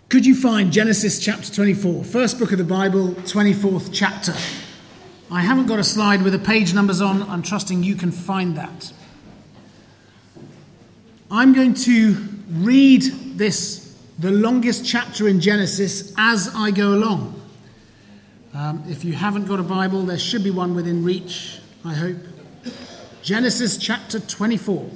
Could you find Genesis chapter 24, first book of the Bible, 24th chapter? I haven't got a slide with the page numbers on. I'm trusting you can find that. I'm going to read this, the longest chapter in Genesis, as I go along. If you haven't got a Bible, there should be one within reach, I hope. Genesis chapter 24.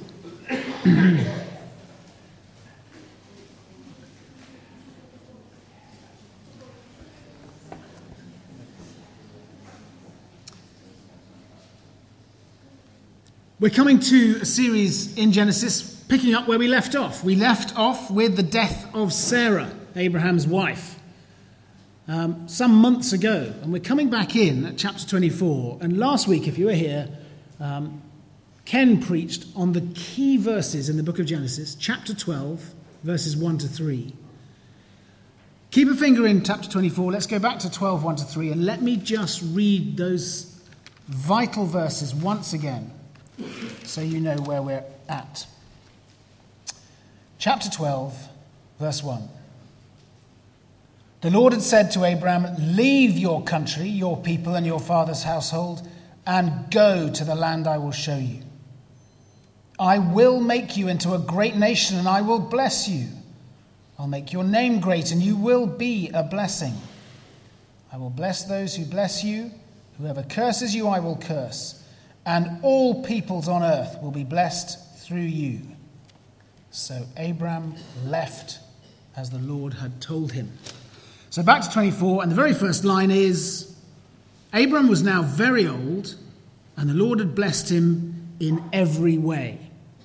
We're coming to a series in Genesis, picking up where we left off. We left off with the death of Sarah, Abraham's wife, some months ago. And we're coming back in at chapter 24. And last week, if you were here, Ken preached on the key verses in the book of Genesis, chapter 12, verses 1 to 3. Keep a finger in chapter 24. Let's go back to 12, 1 to 3. And let me just read those vital verses once again, so you know where we're at. Chapter 12, verse 1. The Lord had said to Abraham, "Leave your country, your people, and your father's household, and go to the land I will show you. I will make you into a great nation, and I will bless you. I'll make your name great, and you will be a blessing. I will bless those who bless you. Whoever curses you, I will curse. And all peoples on earth will be blessed through you." So Abram left as the Lord had told him. So back to 24, and the very first line is, Abram was now very old, and the Lord had blessed him in every way.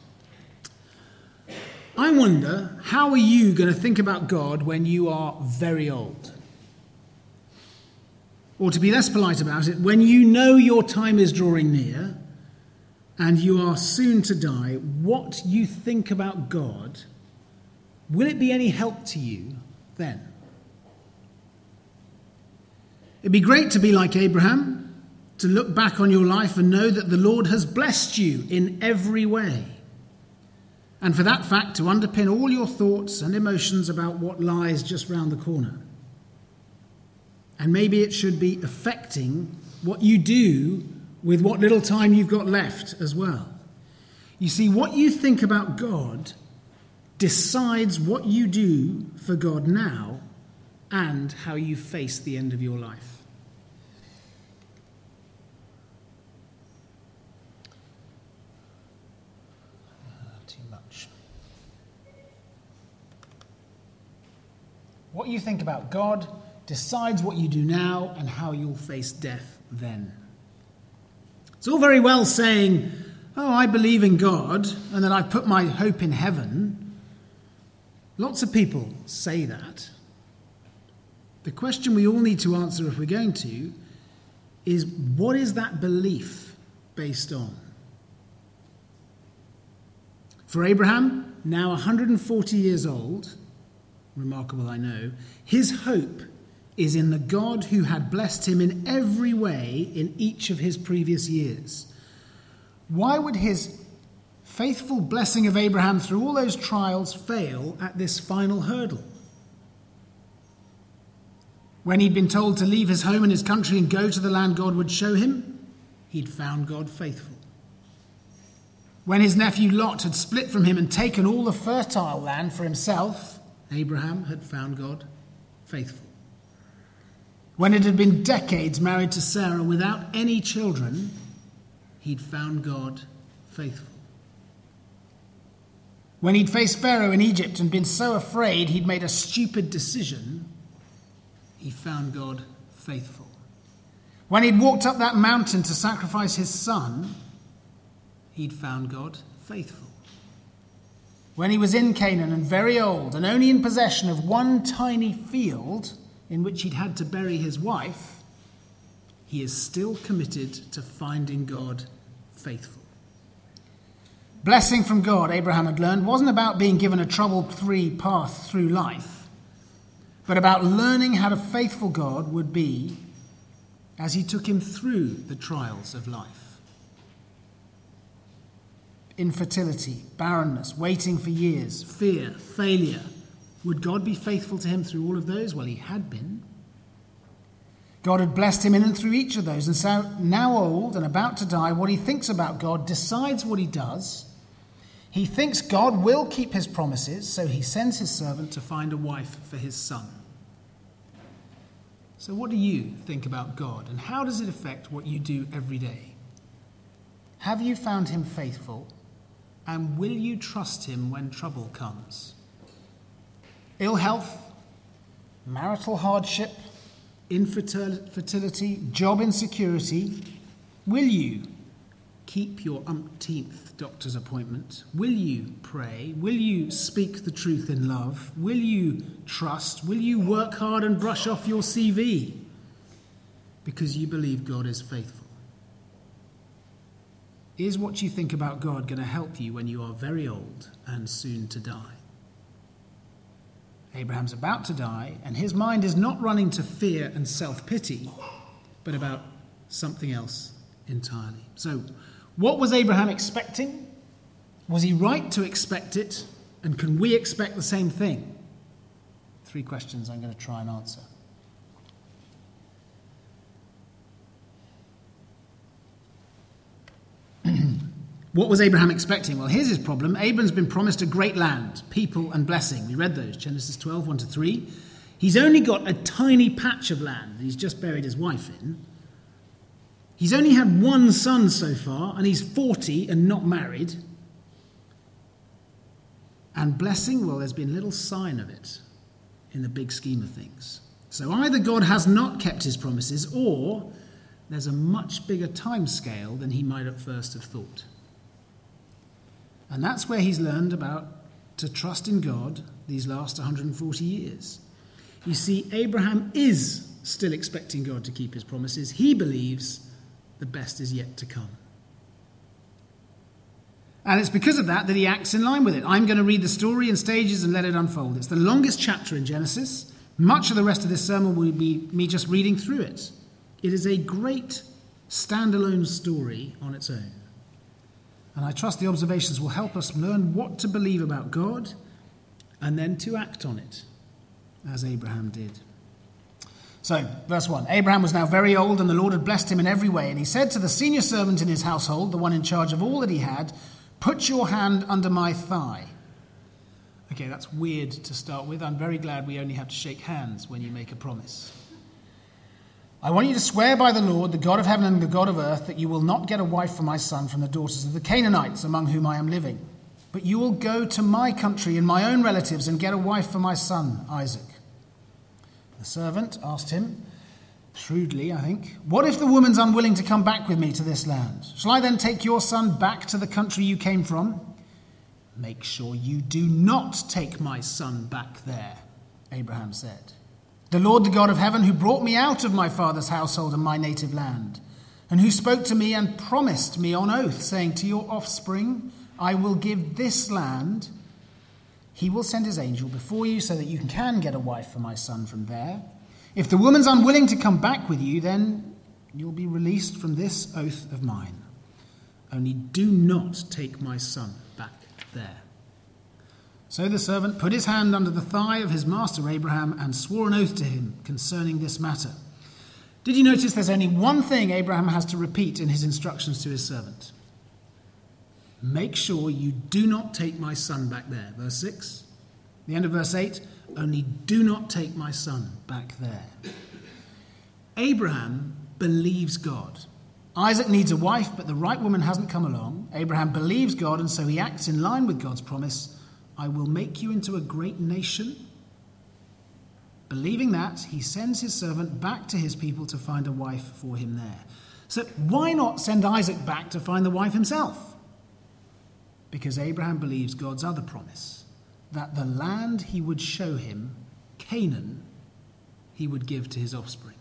I wonder, how are you going to think about God when you are very old? Or to be less polite about it, when you know your time is drawing near and you are soon to die, what you think about God, will it be any help to you then? It'd be great to be like Abraham, to look back on your life and know that the Lord has blessed you in every way. And for that fact to underpin all your thoughts and emotions about what lies just round the corner. And maybe it should be affecting what you do with what little time you've got left as well. You see, what you think about God decides what you do for God now and how you face the end of your life. Too much. What you think about God decides what you do now and how you'll face death then. It's all very well saying, "Oh, I believe in God and that I put my hope in heaven." Lots of people say that. The question we all need to answer, if we're going to, is what is that belief based on? For Abraham, now 140 years old, remarkable I know, his hope is in the God who had blessed him in every way in each of his previous years. Why would his faithful blessing of Abraham through all those trials fail at this final hurdle? When he'd been told to leave his home and his country and go to the land God would show him, he'd found God faithful. When his nephew Lot had split from him and taken all the fertile land for himself, Abraham had found God faithful. When it had been decades married to Sarah without any children, he'd found God faithful. When he'd faced Pharaoh in Egypt and been so afraid he'd made a stupid decision, he found God faithful. When he'd walked up that mountain to sacrifice his son, he'd found God faithful. When he was in Canaan and very old and only in possession of one tiny field in which he'd had to bury his wife, he is still committed to finding God faithful. Blessing from God, Abraham had learned, wasn't about being given a trouble-free path through life, but about learning how a faithful God would be as he took him through the trials of life. Infertility, barrenness, waiting for years, fear, failure, Would God be faithful to him through all of those? Well, he had been. God had blessed him in and through each of those. And so now old and about to die, what he thinks about God decides what he does. He thinks God will keep his promises, so he sends his servant to find a wife for his son. So what do you think about God, and how does it affect what you do every day? Have you found him faithful, and will you trust him when trouble comes? Ill health, marital hardship, infertility, job insecurity. Will you keep your umpteenth doctor's appointment? Will you pray? Will you speak the truth in love? Will you trust? Will you work hard and brush off your CV because you believe God is faithful? Is what you think about God going to help you when you are very old and soon to die? Abraham's about to die, and his mind is not running to fear and self-pity, but about something else entirely. So, what was Abraham expecting? Was he right to expect it? And can we expect the same thing? 3 questions I'm going to try and answer. What was Abraham expecting? Well, here's his problem. Abram's been promised a great land, people and blessing. We read those, Genesis 12, 1-3. He's only got a tiny patch of land that he's just buried his wife in. He's only had one son so far, and he's 40 and not married. And blessing, well, there's been little sign of it in the big scheme of things. So either God has not kept his promises, or there's a much bigger time scale than he might at first have thought. And that's where he's learned about to trust in God these last 140 years. You see, Abraham is still expecting God to keep his promises. He believes the best is yet to come. And it's because of that he acts in line with it. I'm going to read the story in stages and let it unfold. It's the longest chapter in Genesis. Much of the rest of this sermon will be me just reading through it. It is a great standalone story on its own. And I trust the observations will help us learn what to believe about God and then to act on it, as Abraham did. So, verse 1. Abraham was now very old, and the Lord had blessed him in every way. And he said to the senior servant in his household, the one in charge of all that he had, "Put your hand under my thigh." Okay, that's weird to start with. I'm very glad we only have to shake hands when you make a promise. "I want you to swear by the Lord, the God of heaven and the God of earth, that you will not get a wife for my son from the daughters of the Canaanites among whom I am living. But you will go to my country and my own relatives and get a wife for my son, Isaac." The servant asked him, shrewdly, I think, "What if the woman's unwilling to come back with me to this land? Shall I then take your son back to the country you came from?" "Make sure you do not take my son back there," Abraham said. "The Lord, the God of heaven, who brought me out of my father's household and my native land, and who spoke to me and promised me on oath, saying, 'To your offspring I will give this land,' he will send his angel before you so that you can get a wife for my son from there. If the woman's unwilling to come back with you, then you'll be released from this oath of mine. Only do not take my son back there." So the servant put his hand under the thigh of his master Abraham and swore an oath to him concerning this matter. Did you notice there's only one thing Abraham has to repeat in his instructions to his servant? Make sure you do not take my son back there. Verse 6. The end of verse 8. Only do not take my son back there. Abraham believes God. Isaac needs a wife, but the right woman hasn't come along. Abraham believes God, and so he acts in line with God's promise. "I will make you into a great nation." Believing that, he sends his servant back to his people to find a wife for him there. So why not send Isaac back to find the wife himself? Because Abraham believes God's other promise, that the land he would show him, Canaan, he would give to his offspring.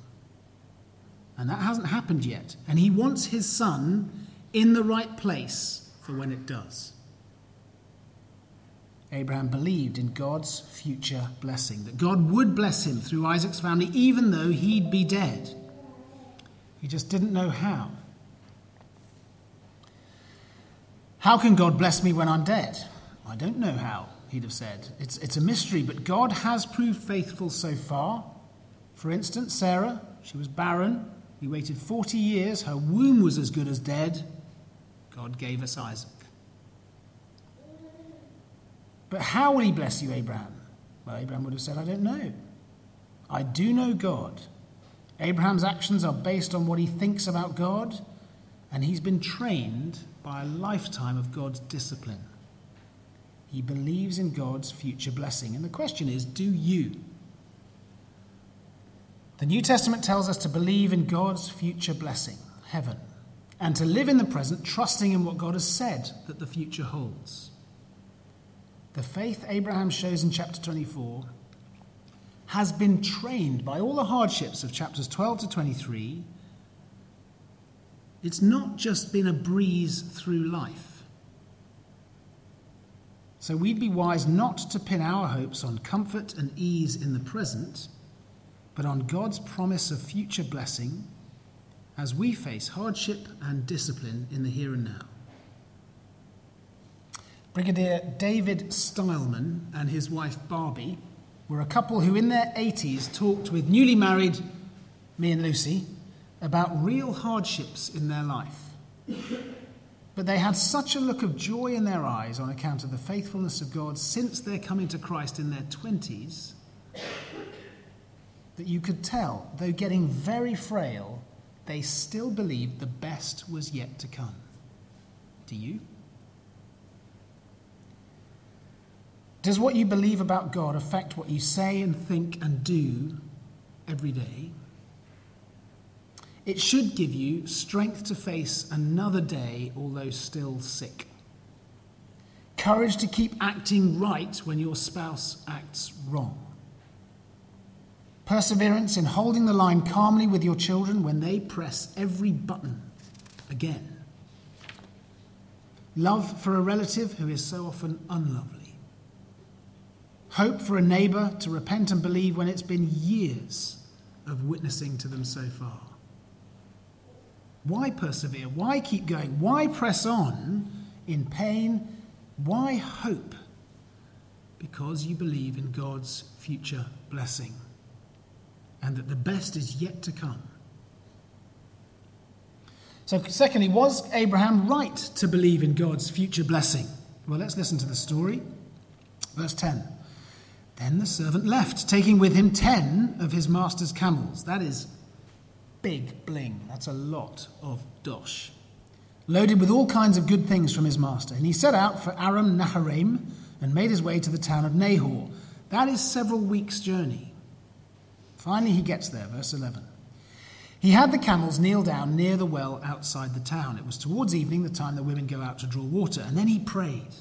And that hasn't happened yet. And he wants his son in the right place for when it does. Abraham believed in God's future blessing, that God would bless him through Isaac's family, even though he'd be dead. He just didn't know how. How can God bless me when I'm dead? I don't know how. he'd have said. It's a mystery, but God has proved faithful so far. For instance, Sarah, she was barren. We waited 40 years. Her womb was as good as dead. God gave us Isaac. But how will he bless you, Abraham? Well, Abraham would have said, I don't know. I do know God. Abraham's actions are based on what he thinks about God, and he's been trained by a lifetime of God's discipline. He believes in God's future blessing. And the question is, do you? The New Testament tells us to believe in God's future blessing, heaven, and to live in the present, trusting in what God has said that the future holds. The faith Abraham shows in chapter 24 has been trained by all the hardships of chapters 12 to 23. It's not just been a breeze through life. So we'd be wise not to pin our hopes on comfort and ease in the present, but on God's promise of future blessing as we face hardship and discipline in the here and now. Brigadier David Stileman and his wife Barbie were a couple who in their 80s talked with newly married me and Lucy about real hardships in their life. But they had such a look of joy in their eyes on account of the faithfulness of God since their coming to Christ in their 20s that you could tell, though getting very frail, they still believed the best was yet to come. Do you? Does what you believe about God affect what you say and think and do every day? It should give you strength to face another day, although still sick. Courage to keep acting right when your spouse acts wrong. Perseverance in holding the line calmly with your children when they press every button again. Love for a relative who is so often unlovely. Hope for a neighbour to repent and believe when it's been years of witnessing to them so far. Why persevere? Why keep going? Why press on in pain? Why hope? Because you believe in God's future blessing and that the best is yet to come. So secondly, was Abraham right to believe in God's future blessing? Well, let's listen to the story. Verse 10. Then the servant left, taking with him 10 of his master's camels. That is big bling. That's a lot of dosh. Loaded with all kinds of good things from his master. And he set out for Aram Naharaim and made his way to the town of Nahor. That is several weeks' journey. Finally he gets there, verse 11. He had the camels kneel down near the well outside the town. It was towards evening, the time the women go out to draw water. And then he prayed,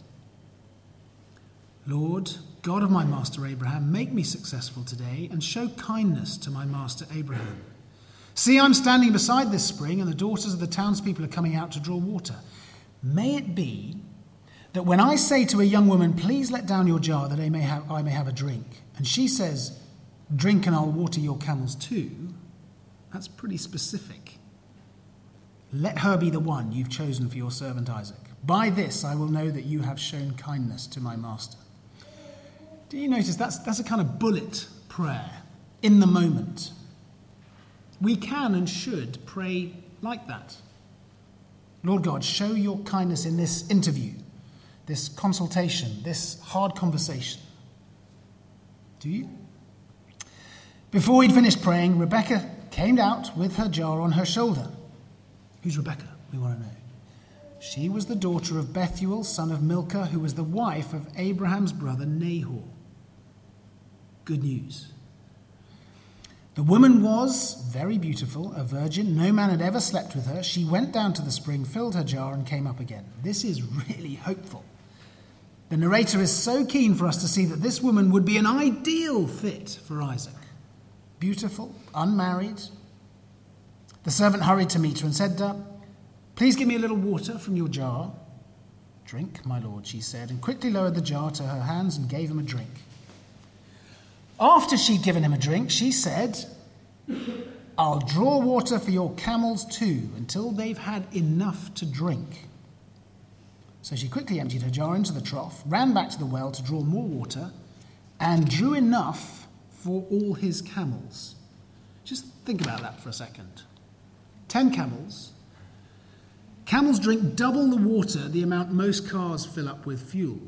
Lord, God of my master Abraham, make me successful today and show kindness to my master Abraham. See, I'm standing beside this spring and the daughters of the townspeople are coming out to draw water. May it be that when I say to a young woman, please let down your jar that I may have a drink, and she says, drink and I'll water your camels too, that's pretty specific. Let her be the one you've chosen for your servant Isaac. By this I will know that you have shown kindness to my master. Do you notice that's a kind of bullet prayer in the moment? We can and should pray like that. Lord God, show your kindness in this interview, this consultation, this hard conversation. Do you? Before he'd finished praying, Rebecca came out with her jar on her shoulder. Who's Rebecca? We want to know. She was the daughter of Bethuel, son of Milcah, who was the wife of Abraham's brother Nahor. Good news. The woman was very beautiful, a virgin. No man had ever slept with her. She went down to the spring, filled her jar, and came up again. This is really hopeful. The narrator is so keen for us to see that this woman would be an ideal fit for Isaac. Beautiful, unmarried. The servant hurried to meet her and said, please give me a little water from your jar. Drink, my lord, she said, and quickly lowered the jar to her hands and gave him a drink. After she'd given him a drink, she said, I'll draw water for your camels too, until they've had enough to drink. So she quickly emptied her jar into the trough, ran back to the well to draw more water, and drew enough for all his camels. Just think about that for a second. 10 camels. Camels drink double the water, the amount most cars fill up with fuel.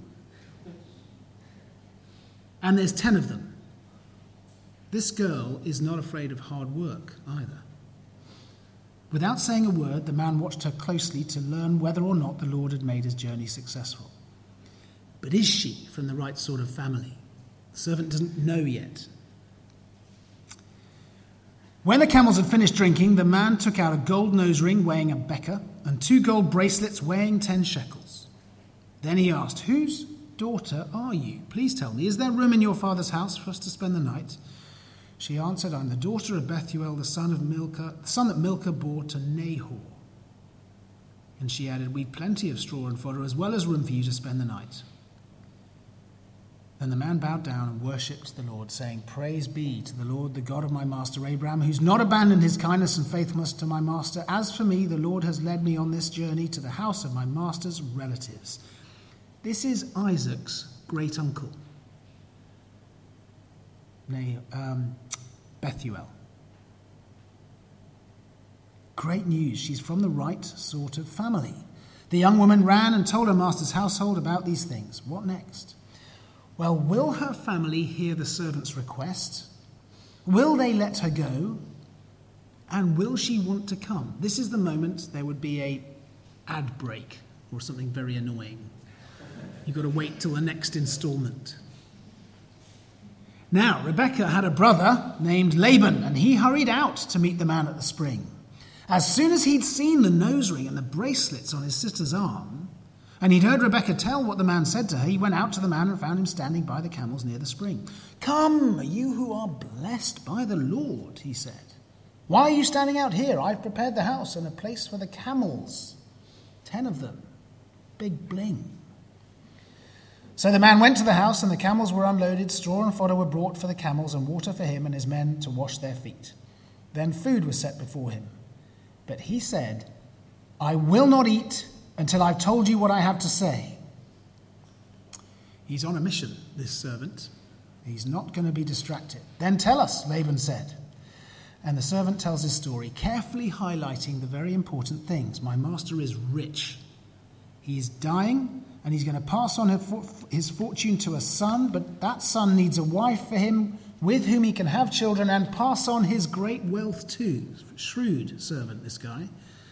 And there's 10 of them. This girl is not afraid of hard work either. Without saying a word, the man watched her closely to learn whether or not the Lord had made his journey successful. But is she from the right sort of family? The servant doesn't know yet. When the camels had finished drinking, the man took out a gold nose ring weighing a becker and 2 gold bracelets weighing 10 shekels. Then he asked, "Whose daughter are you? Please tell me, is there room in your father's house for us to spend the night?" She answered, "I'm the daughter of Bethuel, the son that Milcah bore to Nahor." And she added, "We've plenty of straw and fodder, as well as room for you to spend the night." Then the man bowed down and worshipped the Lord, saying, "Praise be to the Lord, the God of my master Abraham, who's not abandoned his kindness and faithfulness to my master. As for me, the Lord has led me on this journey to the house of my master's relatives." This is Isaac's great uncle, Bethuel. Great news. She's from the right sort of family. The young woman ran and told her master's household about these things. What next? Well, will her family hear the servant's request? Will they let her go? And will she want to come? This is the moment there would be a ad break or something very annoying. You've got to wait till the next instalment. Now, Rebekah had a brother named Laban, and he hurried out to meet the man at the spring. As soon as he'd seen the nose ring and the bracelets on his sister's arm, and he'd heard Rebekah tell what the man said to her, he went out to the man and found him standing by the camels near the spring. "Come, you who are blessed by the Lord," he said. "Why are you standing out here? I've prepared the house and a place for the camels. 10 of them. Big bling." So the man went to the house, and the camels were unloaded, straw and fodder were brought for the camels, and water for him and his men to wash their feet. Then food was set before him. But he said, "I will not eat until I've told you what I have to say." He's on a mission, this servant. He's not going to be distracted. "Then tell us," Laban said. And the servant tells his story, carefully highlighting the very important things. My master is rich. He's dying, and he's going to pass on his fortune to a son, but that son needs a wife for him with whom he can have children and pass on his great wealth too. Shrewd servant, this guy.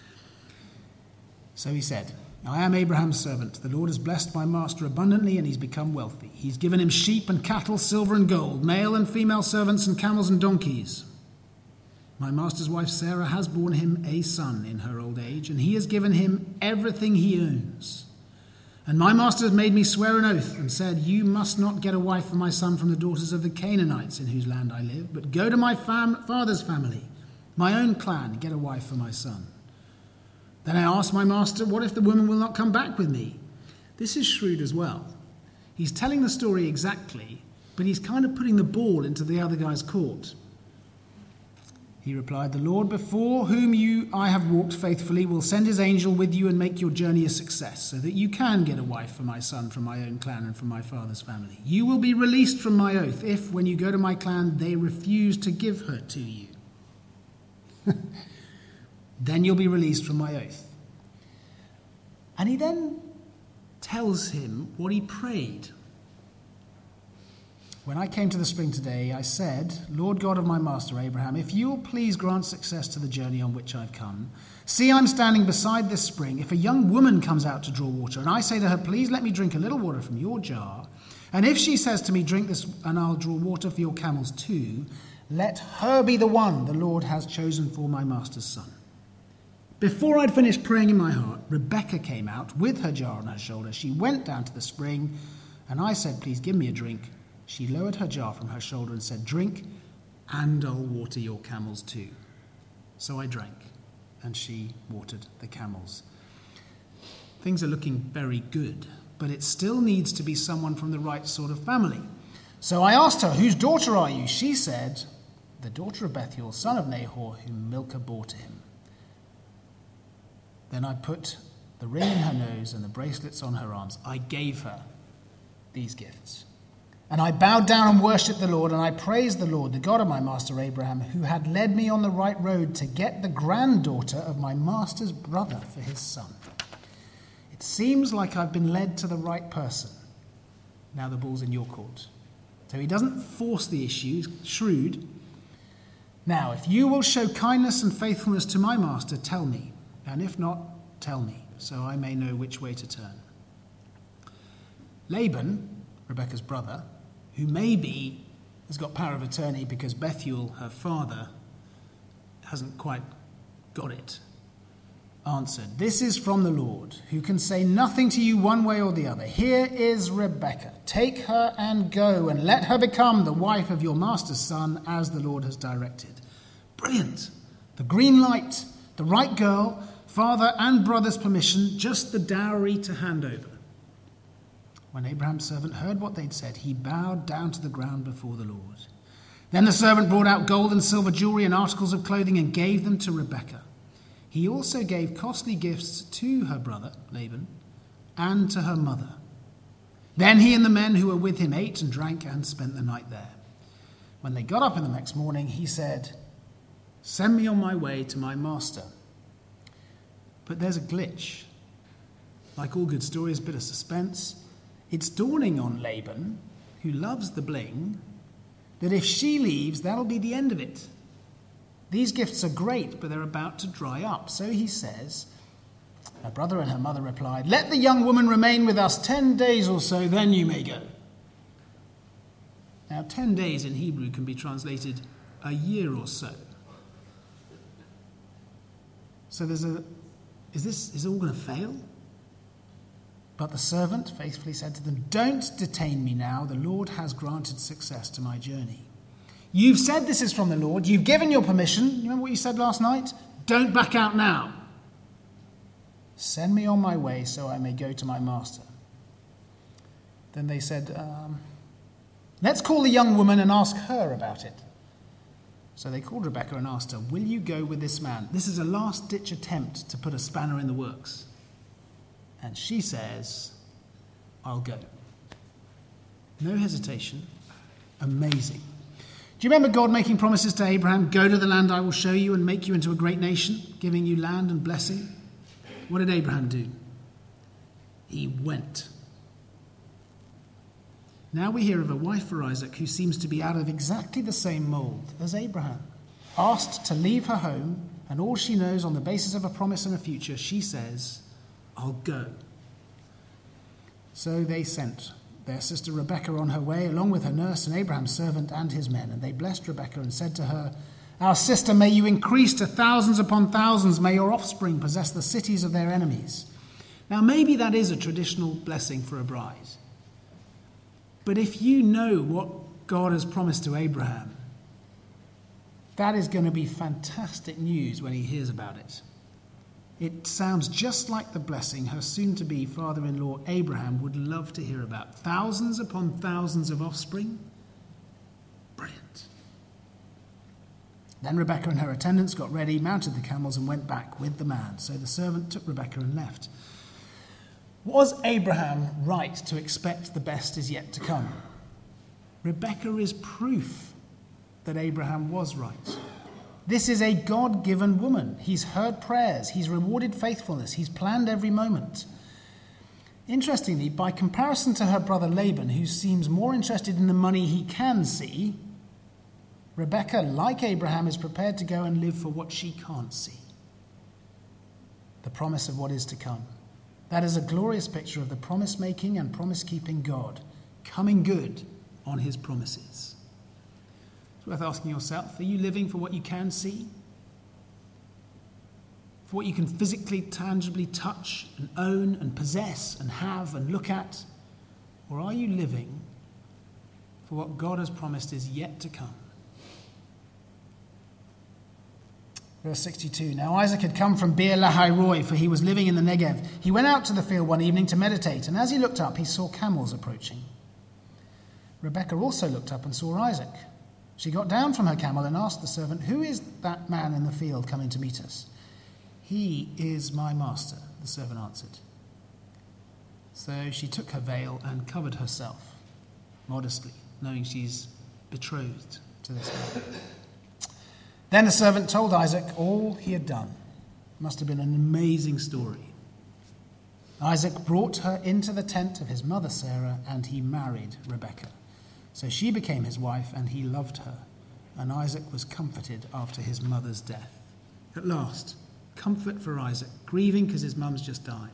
So he said, "I am Abraham's servant. The Lord has blessed my master abundantly, and he's become wealthy. He's given him sheep and cattle, silver and gold, male and female servants, and camels and donkeys. My master's wife Sarah has borne him a son in her old age, and he has given him everything he owns. And my master has made me swear an oath and said, 'You must not get a wife for my son from the daughters of the Canaanites in whose land I live, but go to my father's family, my own clan, and get a wife for my son.' Then I asked my master, 'What if the woman will not come back with me?'" This is shrewd as well. He's telling the story exactly, but he's kind of putting the ball into the other guy's court. He replied, "The Lord before whom I have walked faithfully will send his angel with you and make your journey a success, so that you can get a wife for my son from my own clan and from my father's family. You will be released from my oath if, when you go to my clan, they refuse to give her to you. Then you'll be released from my oath." And he then tells him what he prayed. "When I came to the spring today, I said, 'Lord God of my master Abraham, if you will please grant success to the journey on which I've come. See, I'm standing beside this spring. If a young woman comes out to draw water, and I say to her, please let me drink a little water from your jar, and if she says to me, drink this and I'll draw water for your camels too, let her be the one the Lord has chosen for my master's son.' Before I'd finished praying in my heart, Rebekah came out with her jar on her shoulder. She went down to the spring, and I said, 'Please give me a drink.' She lowered her jar from her shoulder and said, 'Drink, and I'll water your camels too.' So I drank, and she watered the camels." Things are looking very good, but it still needs to be someone from the right sort of family. So I asked her, "Whose daughter are you?" She said, "The daughter of Bethuel, son of Nahor, whom Milcah bore to him." Then I put the ring in her nose and the bracelets on her arms. I gave her these gifts. And I bowed down and worshipped the Lord, and I praised the Lord, the God of my master Abraham, who had led me on the right road to get the granddaughter of my master's brother for his son. It seems like I've been led to the right person. Now the ball's in your court. So he doesn't force the issue, he's shrewd. Now, if you will show kindness and faithfulness to my master, tell me. And if not, tell me, so I may know which way to turn. Laban, Rebekah's brother, who maybe has got power of attorney because Bethuel, her father, hasn't quite got it, answered, "This is from the Lord, who can say nothing to you one way or the other. Here is Rebekah. Take her and go, and let her become the wife of your master's son, as the Lord has directed." Brilliant. The green light, the right girl, father and brother's permission, just the dowry to hand over. When Abraham's servant heard what they'd said, he bowed down to the ground before the Lord. Then the servant brought out gold and silver jewelry and articles of clothing and gave them to Rebekah. He also gave costly gifts to her brother, Laban, and to her mother. Then he and the men who were with him ate and drank and spent the night there. When they got up in the next morning, he said, "Send me on my way to my master." But there's a glitch. Like all good stories, a bit of suspense. It's dawning on Laban, who loves the bling, that if she leaves, that'll be the end of it. These gifts are great, but they're about to dry up. So he says, her brother and her mother replied, "Let the young woman remain with us 10 days or so, then you may go." Now, 10 days in Hebrew can be translated a year or so. So is this all going to fail? But the servant faithfully said to them, "Don't detain me now. The Lord has granted success to my journey. You've said this is from the Lord. You've given your permission. You remember what you said last night? Don't back out now. Send me on my way so I may go to my master." Then they said, "Let's call the young woman and ask her about it." So they called Rebekah and asked her, "Will you go with this man?" This is a last-ditch attempt to put a spanner in the works. And she says, "I'll go." No hesitation. Amazing. Do you remember God making promises to Abraham? "Go to the land I will show you and make you into a great nation, giving you land and blessing." What did Abraham do? He went. Now we hear of a wife for Isaac who seems to be out of exactly the same mould as Abraham. Asked to leave her home and all she knows on the basis of a promise and a future, she says, "I'll go." So they sent their sister Rebekah on her way, along with her nurse and Abraham's servant and his men. And they blessed Rebekah and said to her, "Our sister, may you increase to thousands upon thousands. May your offspring possess the cities of their enemies." Now, maybe that is a traditional blessing for a bride. But if you know what God has promised to Abraham, that is going to be fantastic news when he hears about it. It sounds just like the blessing her soon-to-be father-in-law Abraham would love to hear about. Thousands upon thousands of offspring. Brilliant. Then Rebekah and her attendants got ready, mounted the camels, and went back with the man. So the servant took Rebekah and left. Was Abraham right to expect the best is yet to come? Rebekah is proof that Abraham was right. This is a God-given woman. He's heard prayers. He's rewarded faithfulness. He's planned every moment. Interestingly, by comparison to her brother Laban, who seems more interested in the money he can see, Rebekah, like Abraham, is prepared to go and live for what she can't see. The promise of what is to come. That is a glorious picture of the promise-making and promise-keeping God, coming good on his promises. It's worth asking yourself, are you living for what you can see? For what you can physically, tangibly touch and own and possess and have and look at? Or are you living for what God has promised is yet to come? Verse 62, now Isaac had come from Beer Lahai Roi, for he was living in the Negev. He went out to the field one evening to meditate, and as he looked up, he saw camels approaching. Rebekah also looked up and saw Isaac. She got down from her camel and asked the servant, who is that man in the field coming to meet us? He is my master, the servant answered. So she took her veil and covered herself modestly, knowing she's betrothed to this man. Then the servant told Isaac all he had done. Must have been an amazing story. Isaac brought her into the tent of his mother Sarah, and he married Rebekah. So she became his wife, and he loved her. And Isaac was comforted after his mother's death. At last, comfort for Isaac, grieving because his mum's just died.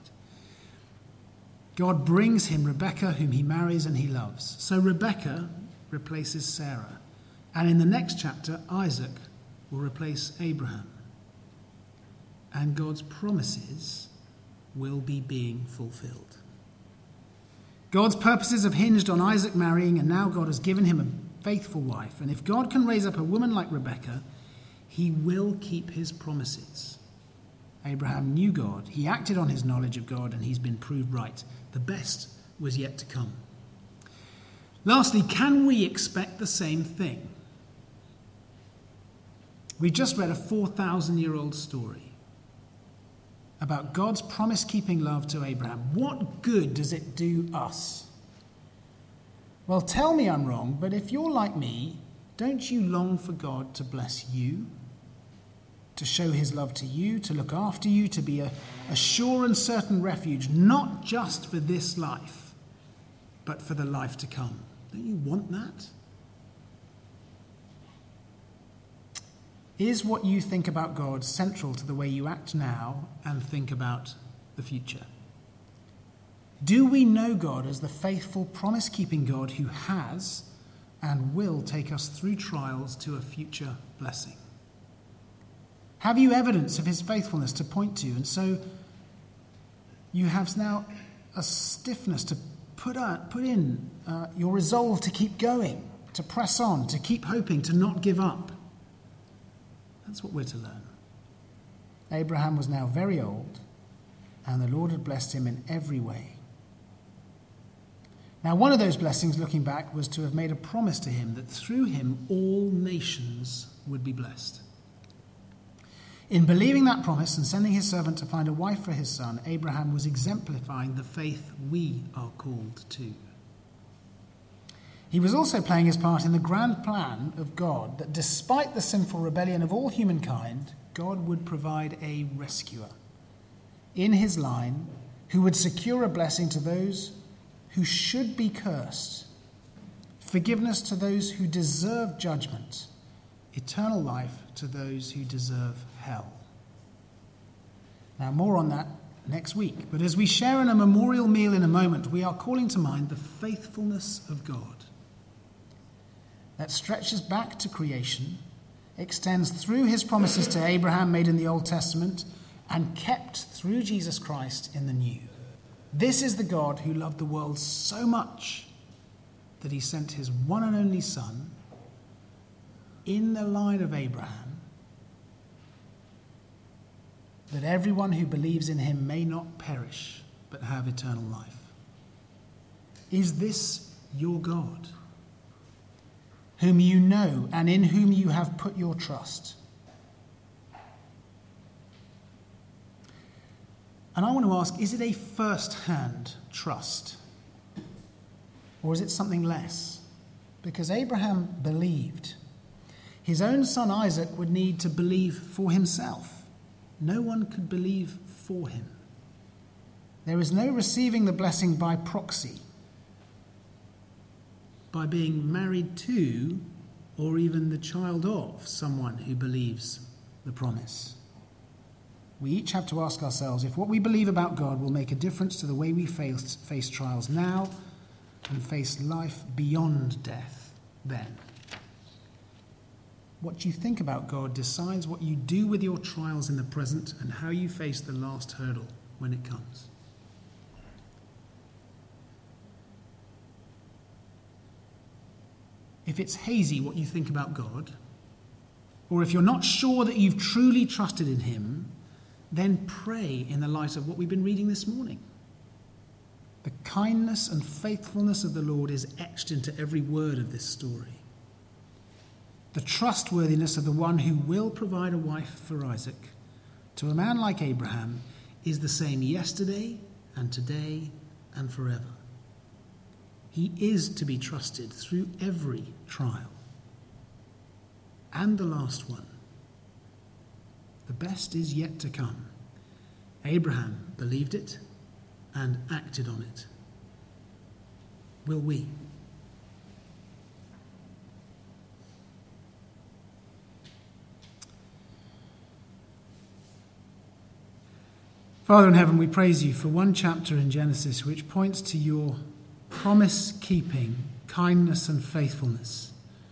God brings him Rebekah, whom he marries and he loves. So Rebekah replaces Sarah. And in the next chapter, Isaac will replace Abraham. And God's promises will be being fulfilled. God's purposes have hinged on Isaac marrying, and now God has given him a faithful wife. And if God can raise up a woman like Rebekah, he will keep his promises. Abraham knew God. He acted on his knowledge of God, and he's been proved right. The best was yet to come. Lastly, can we expect the same thing? We just read a 4,000-year-old story about God's promise-keeping love to Abraham. What good does it do us? Well, tell me I'm wrong, but if you're like me, don't you long for God to bless you, to show his love to you, to look after you, to be a sure and certain refuge, not just for this life, but for the life to come? Don't you want that? Is what you think about God central to the way you act now and think about the future? Do we know God as the faithful, promise-keeping God who has and will take us through trials to a future blessing? Have you evidence of his faithfulness to point to? And so you have now a stiffness to put in your resolve to keep going, to press on, to keep hoping, to not give up. That's what we're to learn. Abraham was now very old, and the Lord had blessed him in every way. Now, one of those blessings, looking back, was to have made a promise to him that through him all nations would be blessed. In believing that promise and sending his servant to find a wife for his son, Abraham was exemplifying the faith we are called to. He was also playing his part in the grand plan of God, that despite the sinful rebellion of all humankind, God would provide a rescuer in his line who would secure a blessing to those who should be cursed, forgiveness to those who deserve judgment, eternal life to those who deserve hell. Now, more on that next week. But as we share in a memorial meal in a moment, we are calling to mind the faithfulness of God that stretches back to creation, extends through his promises to Abraham made in the Old Testament, and kept through Jesus Christ in the New. This is the God who loved the world so much that he sent his one and only Son in the line of Abraham, that everyone who believes in him may not perish, but have eternal life. Is this your God, whom you know and in whom you have put your trust? And I want to ask, is it a first-hand trust? Or is it something less? Because Abraham believed. His own son Isaac would need to believe for himself. No one could believe for him. There is no receiving the blessing by proxy, by being married to, or even the child of, someone who believes the promise. We each have to ask ourselves if what we believe about God will make a difference to the way we face trials now and face life beyond death then. What you think about God decides what you do with your trials in the present and how you face the last hurdle when it comes. If it's hazy what you think about God, or if you're not sure that you've truly trusted in him, then pray in the light of what we've been reading this morning. The kindness and faithfulness of the Lord is etched into every word of this story. The trustworthiness of the one who will provide a wife for Isaac to a man like Abraham is the same yesterday and today and forever. He is to be trusted through every trial. And the last one. The best is yet to come. Abraham believed it and acted on it. Will we? Father in heaven, we praise you for one chapter in Genesis which points to your promise-keeping, kindness and faithfulness.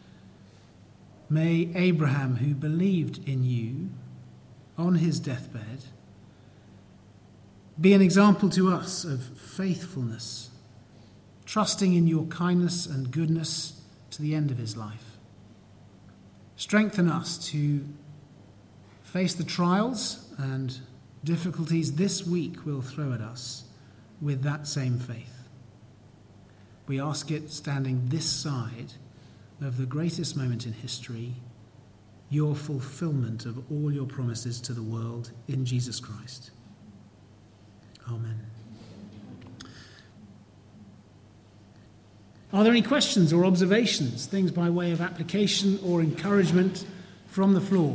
May Abraham, who believed in you on his deathbed, be an example to us of faithfulness, trusting in your kindness and goodness to the end of his life. Strengthen us to face the trials and difficulties this week will throw at us with that same faith. We ask it standing this side of the greatest moment in history, your fulfillment of all your promises to the world in Jesus Christ. Amen. Are there any questions or observations, things by way of application or encouragement from the floor?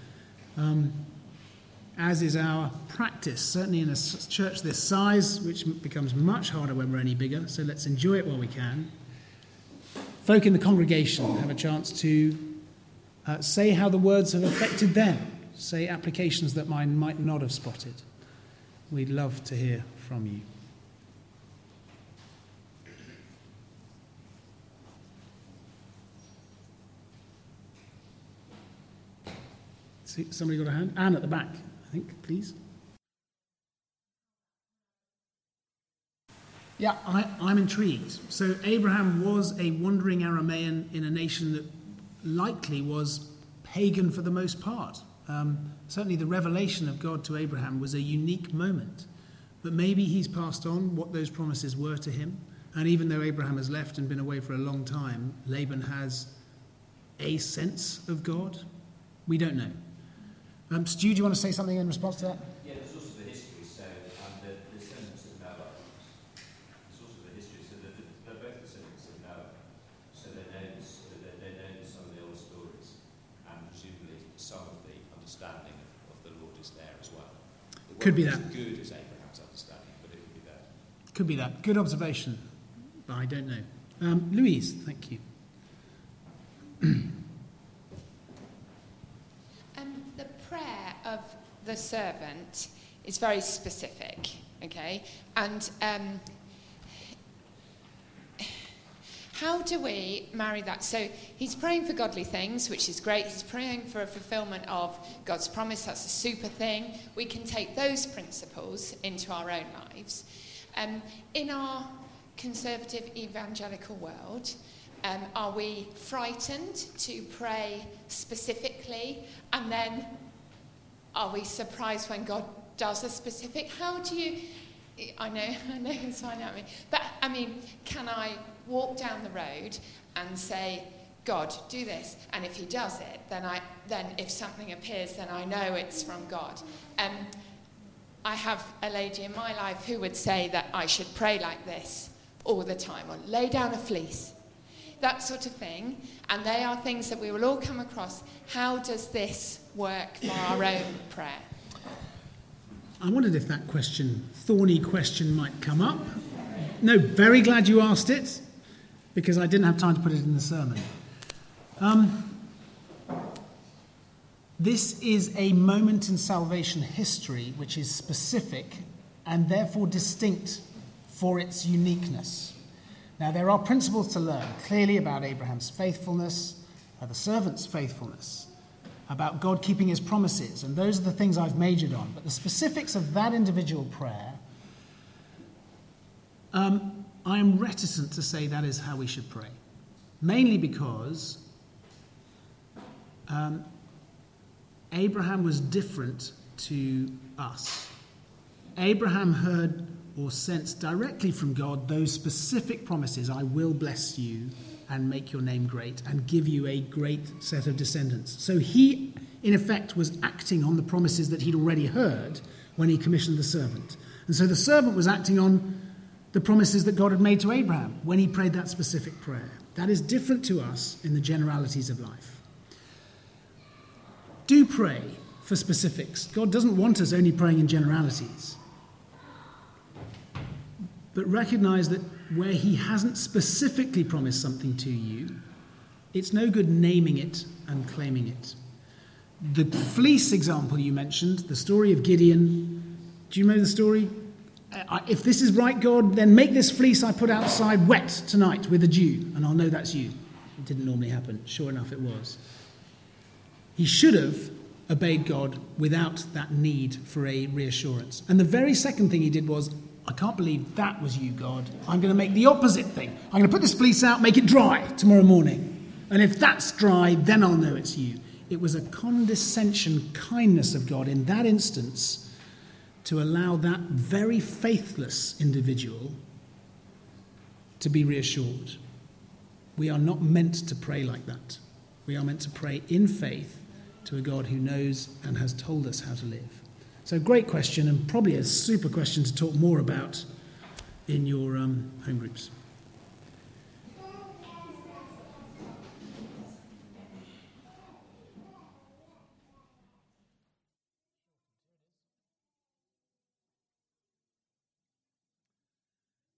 As is our practice, certainly in a church this size, which becomes much harder when we're any bigger, so let's enjoy it while we can. Folk in the congregation have a chance to say how the words have affected them, say applications that mine might not have spotted. We'd love to hear from you. See, somebody got a hand? Anne at the back, I think, please. Yeah, I'm intrigued. So Abraham was a wandering Aramaean in a nation that likely was pagan for the most part. Certainly the revelation of God to Abraham was a unique moment. But maybe he's passed on what those promises were to him. And even though Abraham has left and been away for a long time, Laban has a sense of God. We don't know. Stu, do you want to say something in response to that? Yeah, there's also the history, so the descendants of Noah. There's also the history, so they're both descendants of Noah. So they know some of the old stories, and presumably some of the understanding of the Lord is there as well. It could be as that. Good as Abraham's understanding, but it could be there. Could be that. Good observation. But I don't know. Louise, thank you. The prayer of the servant is very specific, okay? And how do we marry that? So he's praying for godly things, which is great. He's praying for a fulfillment of God's promise. That's a super thing. We can take those principles into our own lives. In our conservative evangelical world, are we frightened to pray specifically, and then are we surprised when God does a specific? How do you... I know it's fine at me, but I mean, can I walk down the road and say, God, do this, and if he does it, then if something appears, then I know it's from God. I have a lady in my life who would say that I should pray like this all the time, or lay down a fleece, that sort of thing, and they are things that we will all come across. How does this work for our own prayer? I wondered if that thorny question might come up. No, very glad you asked it, because I didn't have time to put it in the sermon. This is a moment in salvation history which is specific and therefore distinct for its uniqueness. Now, there are principles to learn, clearly about Abraham's faithfulness, the servant's faithfulness, about God keeping his promises, and those are the things I've majored on. But the specifics of that individual prayer, I am reticent to say that is how we should pray, mainly because Abraham was different to us. Abraham heard or sensed directly from God those specific promises: I will bless you and make your name great and give you a great set of descendants. So he, in effect, was acting on the promises that he'd already heard, when he commissioned the servant. And so the servant was acting on the promises that God had made to Abraham when he prayed that specific prayer. That is different to us in the generalities of life. Do pray for specifics. God doesn't want us only praying in generalities. But recognize that where he hasn't specifically promised something to you, it's no good naming it and claiming it. The fleece example you mentioned, the story of Gideon, do you know the story? If this is right, God, then make this fleece I put outside wet tonight with a dew, and I'll know that's you. It didn't normally happen. Sure enough, it was. He should have obeyed God without that need for a reassurance. And the very second thing he did was, I can't believe that was you, God. I'm going to make the opposite thing. I'm going to put this fleece out, make it dry tomorrow morning. And if that's dry, then I'll know it's you. It was a condescension kindness of God in that instance to allow that very faithless individual to be reassured. We are not meant to pray like that. We are meant to pray in faith to a God who knows and has told us how to live. So great question, and probably a super question to talk more about in your home groups.